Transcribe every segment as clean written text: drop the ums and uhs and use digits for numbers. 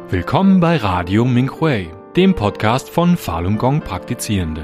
Willkommen bei Radio Minhui, dem Podcast von Falun Gong Praktizierenden.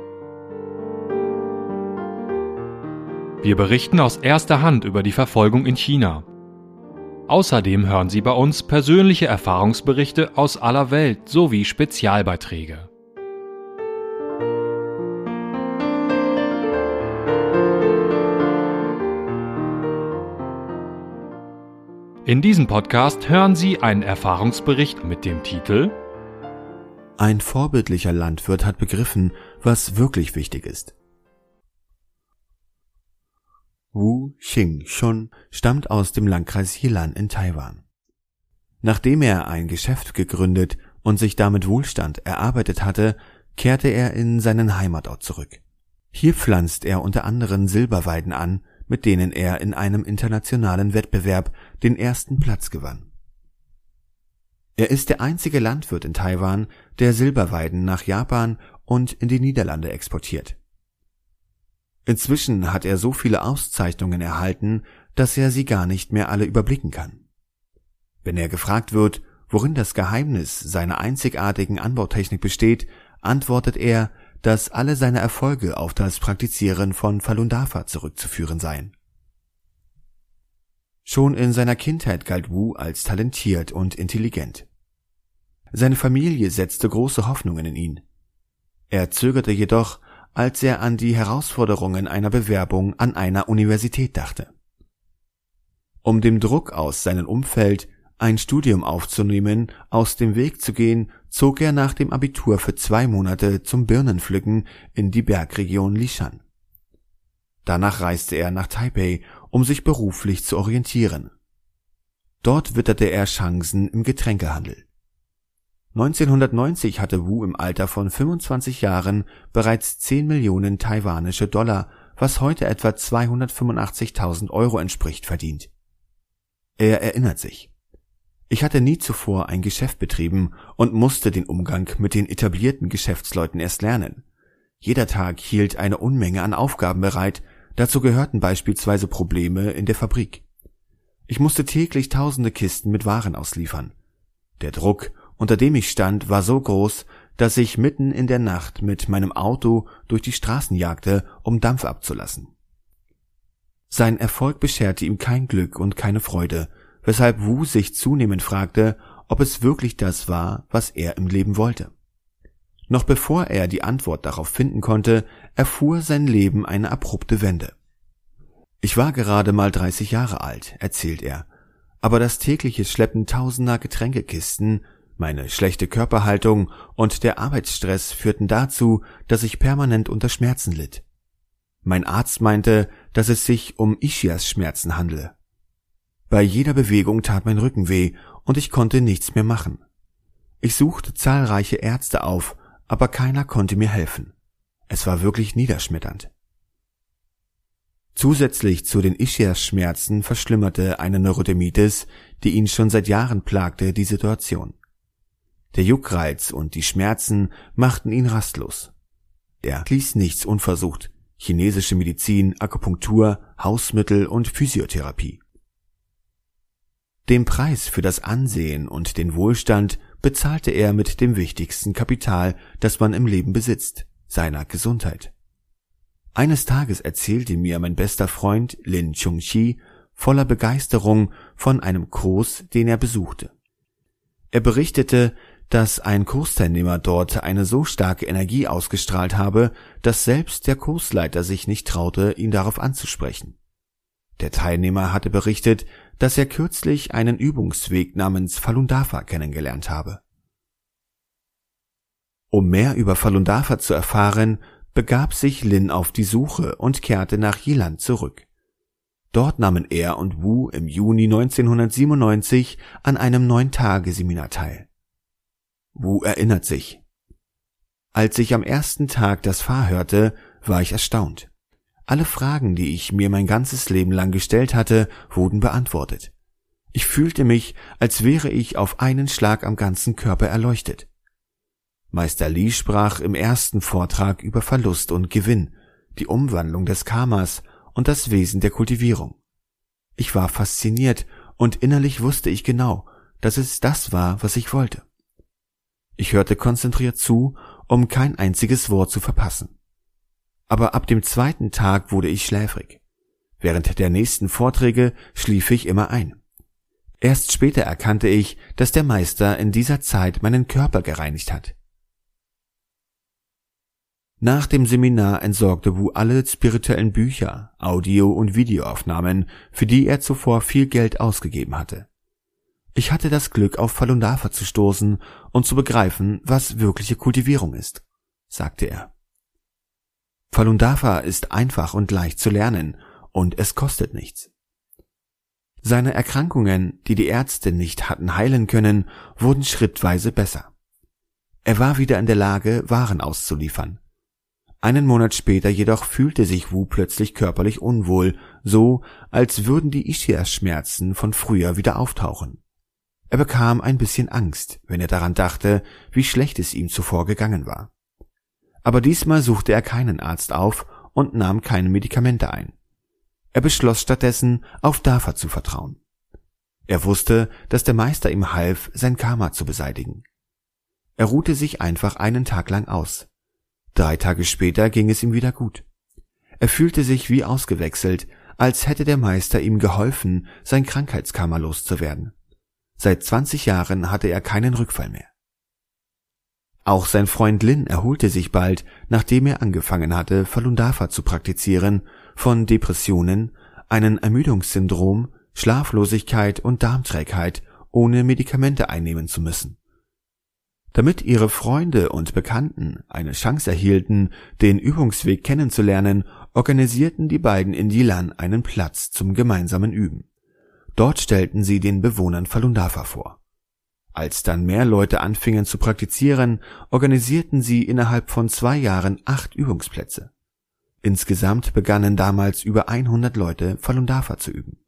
Wir berichten aus erster Hand über die Verfolgung in China. Außerdem hören Sie bei uns persönliche Erfahrungsberichte aus aller Welt sowie Spezialbeiträge. In diesem Podcast hören Sie einen Erfahrungsbericht mit dem Titel Ein vorbildlicher Landwirt hat begriffen, was wirklich wichtig ist. Wu Xingshun stammt aus dem Landkreis Yilan in Taiwan. Nachdem er ein Geschäft gegründet und sich damit Wohlstand erarbeitet hatte, kehrte er in seinen Heimatort zurück. Hier pflanzt er unter anderem Silberweiden an, mit denen er in einem internationalen Wettbewerb den ersten Platz gewann. Er ist der einzige Landwirt in Taiwan, der Silberweiden nach Japan und in die Niederlande exportiert. Inzwischen hat er so viele Auszeichnungen erhalten, dass er sie gar nicht mehr alle überblicken kann. Wenn er gefragt wird, worin das Geheimnis seiner einzigartigen Anbautechnik besteht, antwortet er, dass alle seine Erfolge auf das Praktizieren von Falun Dafa zurückzuführen seien. Schon in seiner Kindheit galt Wu als talentiert und intelligent. Seine Familie setzte große Hoffnungen in ihn. Er zögerte jedoch, als er an die Herausforderungen einer Bewerbung an einer Universität dachte. Um dem Druck aus seinem Umfeld, ein Studium aufzunehmen, aus dem Weg zu gehen, zog er nach dem Abitur für 2 Monate zum Birnenpflücken in die Bergregion Lishan. Danach reiste er nach Taipei, um sich beruflich zu orientieren. Dort witterte er Chancen im Getränkehandel. 1990 hatte Wu im Alter von 25 Jahren bereits 10 Millionen taiwanische Dollar, was heute etwa 285.000 Euro entspricht, verdient. Er erinnert sich: Ich hatte nie zuvor ein Geschäft betrieben und musste den Umgang mit den etablierten Geschäftsleuten erst lernen. Jeder Tag hielt eine Unmenge an Aufgaben bereit, dazu gehörten beispielsweise Probleme in der Fabrik. Ich musste täglich tausende Kisten mit Waren ausliefern. Der Druck, unter dem ich stand, war so groß, dass ich mitten in der Nacht mit meinem Auto durch die Straßen jagte, um Dampf abzulassen. Sein Erfolg bescherte ihm kein Glück und keine Freude, weshalb Wu sich zunehmend fragte, ob es wirklich das war, was er im Leben wollte. Noch bevor er die Antwort darauf finden konnte, erfuhr sein Leben eine abrupte Wende. Ich war gerade mal 30 Jahre alt, erzählt er, aber das tägliche Schleppen tausender Getränkekisten, meine schlechte Körperhaltung und der Arbeitsstress führten dazu, dass ich permanent unter Schmerzen litt. Mein Arzt meinte, dass es sich um Ischias-Schmerzen handele. Bei jeder Bewegung tat mein Rücken weh und ich konnte nichts mehr machen. Ich suchte zahlreiche Ärzte auf, aber keiner konnte mir helfen. Es war wirklich niederschmetternd. Zusätzlich zu den Ischias-Schmerzen verschlimmerte eine Neurodermitis, die ihn schon seit Jahren plagte, die Situation. Der Juckreiz und die Schmerzen machten ihn rastlos. Er ließ nichts unversucht: chinesische Medizin, Akupunktur, Hausmittel und Physiotherapie. Den Preis für das Ansehen und den Wohlstand bezahlte er mit dem wichtigsten Kapital, das man im Leben besitzt, seiner Gesundheit. Eines Tages erzählte mir mein bester Freund Lin Chungxi voller Begeisterung von einem Kurs, den er besuchte. Er berichtete, dass ein Kursteilnehmer dort eine so starke Energie ausgestrahlt habe, dass selbst der Kursleiter sich nicht traute, ihn darauf anzusprechen. Der Teilnehmer hatte berichtet, dass er kürzlich einen Übungsweg namens Falun Dafa kennengelernt habe. Um mehr über Falun Dafa zu erfahren, begab sich Lin auf die Suche und kehrte nach Yilan zurück. Dort nahmen er und Wu im Juni 1997 an einem 9-Tage-Seminar teil. Wu erinnert sich: Als ich am ersten Tag das Fa hörte, war ich erstaunt. Alle Fragen, die ich mir mein ganzes Leben lang gestellt hatte, wurden beantwortet. Ich fühlte mich, als wäre ich auf einen Schlag am ganzen Körper erleuchtet. Meister Li sprach im ersten Vortrag über Verlust und Gewinn, die Umwandlung des Karmas und das Wesen der Kultivierung. Ich war fasziniert und innerlich wusste ich genau, dass es das war, was ich wollte. Ich hörte konzentriert zu, um kein einziges Wort zu verpassen. Aber ab dem zweiten Tag wurde ich schläfrig. Während der nächsten Vorträge schlief ich immer ein. Erst später erkannte ich, dass der Meister in dieser Zeit meinen Körper gereinigt hat. Nach dem Seminar entsorgte Wu alle spirituellen Bücher, Audio- und Videoaufnahmen, für die er zuvor viel Geld ausgegeben hatte. Ich hatte das Glück, auf Falun Dafa zu stoßen und zu begreifen, was wirkliche Kultivierung ist, sagte er. Falun Dafa ist einfach und leicht zu lernen und es kostet nichts. Seine Erkrankungen, die die Ärzte nicht hatten heilen können, wurden schrittweise besser. Er war wieder in der Lage, Waren auszuliefern. Einen Monat später jedoch fühlte sich Wu plötzlich körperlich unwohl, so als würden die Ischias-Schmerzen von früher wieder auftauchen. Er bekam ein bisschen Angst, wenn er daran dachte, wie schlecht es ihm zuvor gegangen war. Aber diesmal suchte er keinen Arzt auf und nahm keine Medikamente ein. Er beschloss stattdessen, auf Dafa zu vertrauen. Er wusste, dass der Meister ihm half, sein Karma zu beseitigen. Er ruhte sich einfach einen Tag lang aus. 3 Tage später ging es ihm wieder gut. Er fühlte sich wie ausgewechselt, als hätte der Meister ihm geholfen, sein Krankheitskarma loszuwerden. Seit 20 Jahren hatte er keinen Rückfall mehr. Auch sein Freund Lin erholte sich bald, nachdem er angefangen hatte, Falun Dafa zu praktizieren, von Depressionen, einem Ermüdungssyndrom, Schlaflosigkeit und Darmträgheit, ohne Medikamente einnehmen zu müssen. Damit ihre Freunde und Bekannten eine Chance erhielten, den Übungsweg kennenzulernen, organisierten die beiden in Yilan einen Platz zum gemeinsamen Üben. Dort stellten sie den Bewohnern Falun Dafa vor. Als dann mehr Leute anfingen zu praktizieren, organisierten sie innerhalb von 2 Jahren 8 Übungsplätze. Insgesamt begannen damals über 100 Leute Falun Dafa zu üben.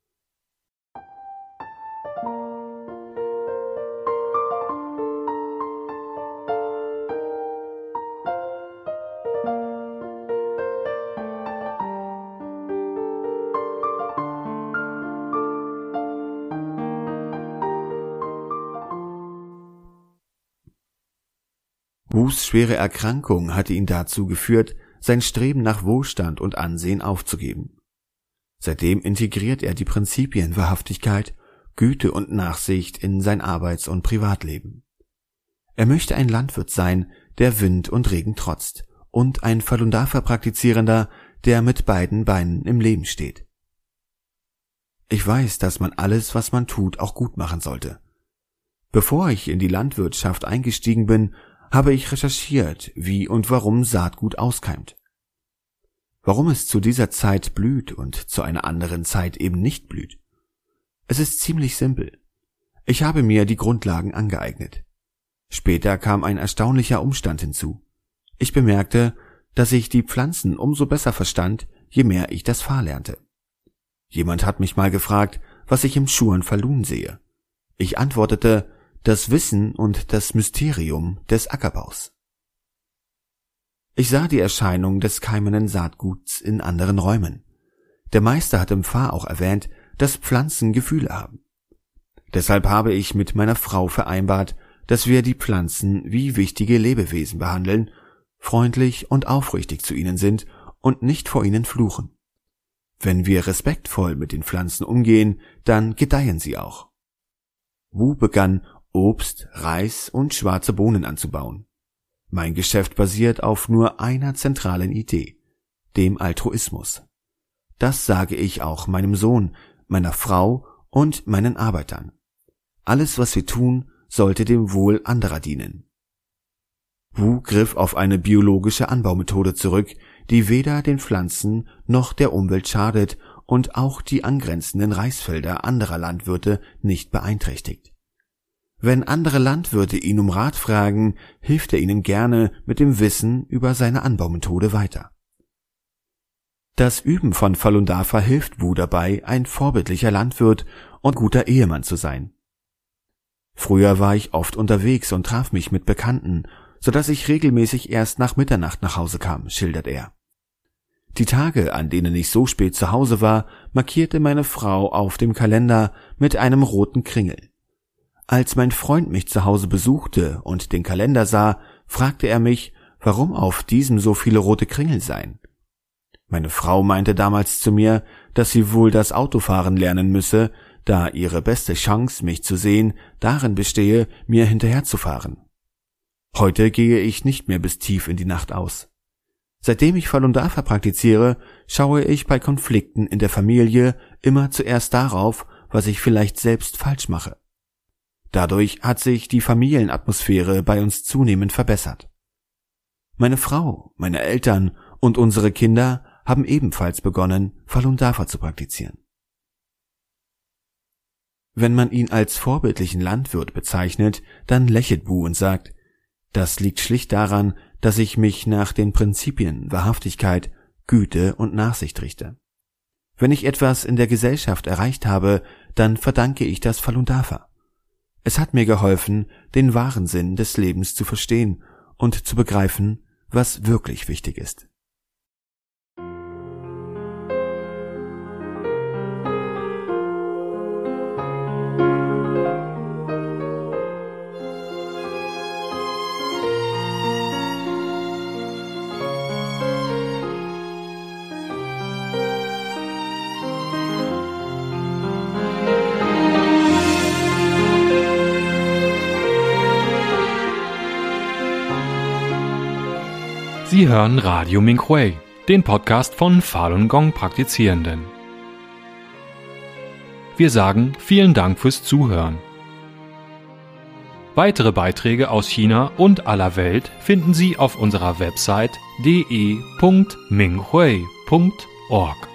Wus schwere Erkrankung hatte ihn dazu geführt, sein Streben nach Wohlstand und Ansehen aufzugeben. Seitdem integriert er die Prinzipien Wahrhaftigkeit, Güte und Nachsicht in sein Arbeits- und Privatleben. Er möchte ein Landwirt sein, der Wind und Regen trotzt, und ein Falun Dafa-Praktizierender, der mit beiden Beinen im Leben steht. Ich weiß, dass man alles, was man tut, auch gut machen sollte. Bevor ich in die Landwirtschaft eingestiegen bin, habe ich recherchiert, wie und warum Saatgut auskeimt. Warum es zu dieser Zeit blüht und zu einer anderen Zeit eben nicht blüht. Es ist ziemlich simpel. Ich habe mir die Grundlagen angeeignet. Später kam ein erstaunlicher Umstand hinzu. Ich bemerkte, dass ich die Pflanzen umso besser verstand, je mehr ich das Fa lernte. Jemand hat mich mal gefragt, was ich im Schuan Falun sehe. Ich antwortete, das Wissen und das Mysterium des Ackerbaus. Ich sah die Erscheinung des keimenden Saatguts in anderen Räumen. Der Meister hat im Fa auch erwähnt, dass Pflanzen Gefühle haben. Deshalb habe ich mit meiner Frau vereinbart, dass wir die Pflanzen wie wichtige Lebewesen behandeln, freundlich und aufrichtig zu ihnen sind und nicht vor ihnen fluchen. Wenn wir respektvoll mit den Pflanzen umgehen, dann gedeihen sie auch. Wu begann, Obst, Reis und schwarze Bohnen anzubauen. Mein Geschäft basiert auf nur einer zentralen Idee, dem Altruismus. Das sage ich auch meinem Sohn, meiner Frau und meinen Arbeitern. Alles, was wir tun, sollte dem Wohl anderer dienen. Wu griff auf eine biologische Anbaumethode zurück, die weder den Pflanzen noch der Umwelt schadet und auch die angrenzenden Reisfelder anderer Landwirte nicht beeinträchtigt. Wenn andere Landwirte ihn um Rat fragen, hilft er ihnen gerne mit dem Wissen über seine Anbaumethode weiter. Das Üben von Falun Dafa hilft Wu dabei, ein vorbildlicher Landwirt und guter Ehemann zu sein. Früher war ich oft unterwegs und traf mich mit Bekannten, sodass ich regelmäßig erst nach Mitternacht nach Hause kam, schildert er. Die Tage, an denen ich so spät zu Hause war, markierte meine Frau auf dem Kalender mit einem roten Kringel. Als mein Freund mich zu Hause besuchte und den Kalender sah, fragte er mich, warum auf diesem so viele rote Kringel seien. Meine Frau meinte damals zu mir, dass sie wohl das Autofahren lernen müsse, da ihre beste Chance, mich zu sehen, darin bestehe, mir hinterherzufahren. Heute gehe ich nicht mehr bis tief in die Nacht aus. Seitdem ich Falun Dafa praktiziere, schaue ich bei Konflikten in der Familie immer zuerst darauf, was ich vielleicht selbst falsch mache. Dadurch hat sich die Familienatmosphäre bei uns zunehmend verbessert. Meine Frau, meine Eltern und unsere Kinder haben ebenfalls begonnen, Falun Dafa zu praktizieren. Wenn man ihn als vorbildlichen Landwirt bezeichnet, dann lächelt Bu und sagt, das liegt schlicht daran, dass ich mich nach den Prinzipien Wahrhaftigkeit, Güte und Nachsicht richte. Wenn ich etwas in der Gesellschaft erreicht habe, dann verdanke ich das Falun Dafa. Es hat mir geholfen, den wahren Sinn des Lebens zu verstehen und zu begreifen, was wirklich wichtig ist. Sie hören Radio Minhui, den Podcast von Falun Gong Praktizierenden. Wir sagen vielen Dank fürs Zuhören. Weitere Beiträge aus China und aller Welt finden Sie auf unserer Website de.minghui.org.